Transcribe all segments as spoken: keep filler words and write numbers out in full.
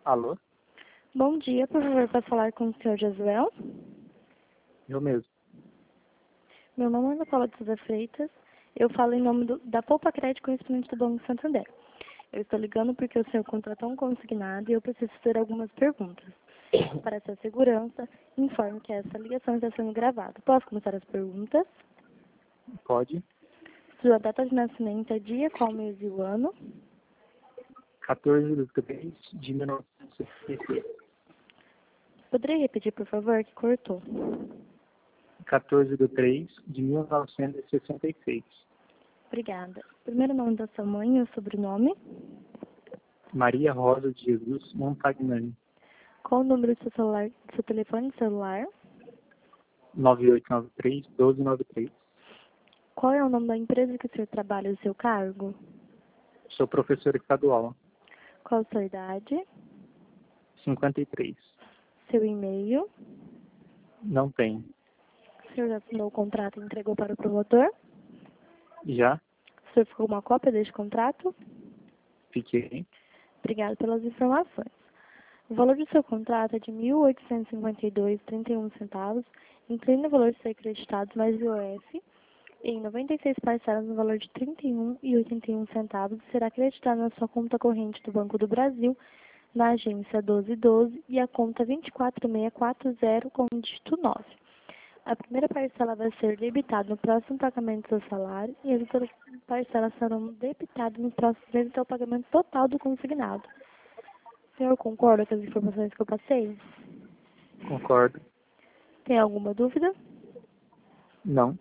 Alô? Bom dia, por favor, para falar com o senhor Josuel. Eu mesmo. Meu nome é Ana Paula de Souza Freitas. Eu falo em nome do, da Poupa Crédito Correspondente do Banco Santander. Eu estou ligando porque o senhor contratou um consignado e eu preciso fazer algumas perguntas. Para sua segurança, informe que essa ligação está sendo gravada. Posso começar as perguntas? Pode. Sua data de nascimento é dia, qual mês e o ano? quatorze de três de mil novecentos e sessenta e seis. Poderia repetir, por favor, que cortou? quatorze de três de mil novecentos e sessenta e seis. Obrigada. Primeiro nome da sua mãe e o sobrenome? Maria Rosa de Jesus Montagnani. Qual o número do seu celular, do seu telefone celular? nove oito nove três, um dois nove três. Qual é o nome da empresa que o senhor trabalha e o seu cargo? Sou professor estadual. Qual a sua idade? cinquenta e três. Seu e-mail? Não tenho. O senhor já assinou o contrato e entregou para o promotor? Já? O senhor ficou uma cópia deste contrato? Fiquei. Obrigado pelas informações. O valor do seu contrato é de mil oitocentos e cinquenta e dois vírgula trinta e um centavos, incluindo o valor de ser acreditado mais I O F, em noventa e seis parcelas no valor de trinta e um vírgula oitenta e um centavos e será acreditado na sua conta corrente do Banco do Brasil, na agência doze doze e a conta vinte e quatro mil seiscentos e quarenta com o dígito nove. A primeira parcela vai ser debitada no próximo pagamento do seu salário e as outras parcelas serão debitadas nos próximos meses até o pagamento total do consignado. O senhor concorda com as informações que eu passei? Concordo. Tem alguma dúvida? Não.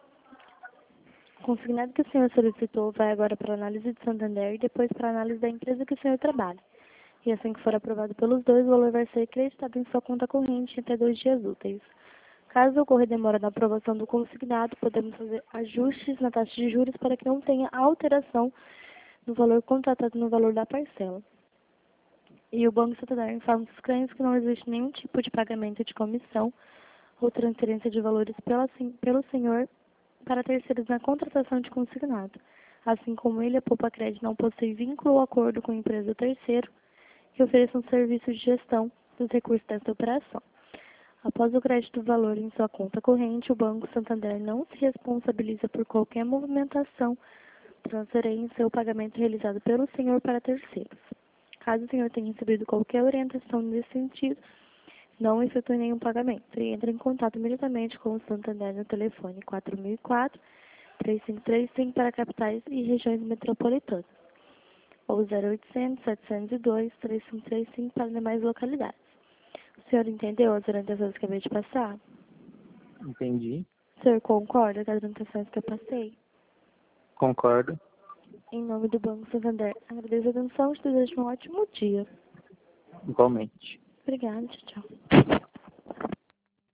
O consignado que o senhor solicitou vai agora para a análise de Santander e depois para a análise da empresa que o senhor trabalha. E assim que for aprovado pelos dois, o valor vai ser acreditado em sua conta corrente em até dois dias úteis. Caso ocorra demora na aprovação do consignado, podemos fazer ajustes na taxa de juros para que não tenha alteração no valor contratado no valor da parcela. E o Banco Santander informa os clientes que não existe nenhum tipo de pagamento de comissão ou transferência de valores pela, pelo senhor para terceiros na contratação de consignado. Assim como ele, a Poupa Crédito não possui vínculo ou acordo com a empresa terceiro que ofereça um serviço de gestão dos recursos desta operação. Após o crédito do valor em sua conta corrente, o Banco Santander não se responsabiliza por qualquer movimentação, transferência ou pagamento realizado pelo senhor para terceiros. Caso o senhor tenha recebido qualquer orientação nesse sentido, não efetue nenhum pagamento e entre em contato imediatamente com o Santander no telefone quatro mil e quatro, três cinco três cinco para capitais e regiões metropolitanas, ou zero oitocentos, setecentos e dois, três cinco três cinco para demais localidades. O senhor entendeu as orientações que eu acabei de passar? Entendi. O senhor concorda com as orientações que eu passei? Concordo. Em nome do Banco Santander, agradeço a atenção e te desejo um ótimo dia. Igualmente. Obrigada, tchau, tchau.